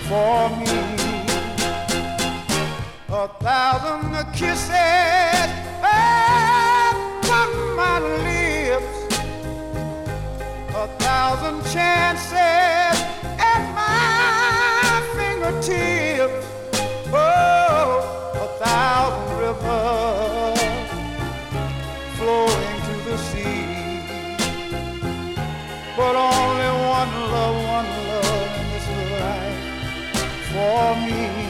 for me. A thousand kisses upon my lips, a thousand chances at my fingertips. Oh, a thousand rivers flowing to the sea, but only one love in this life for me.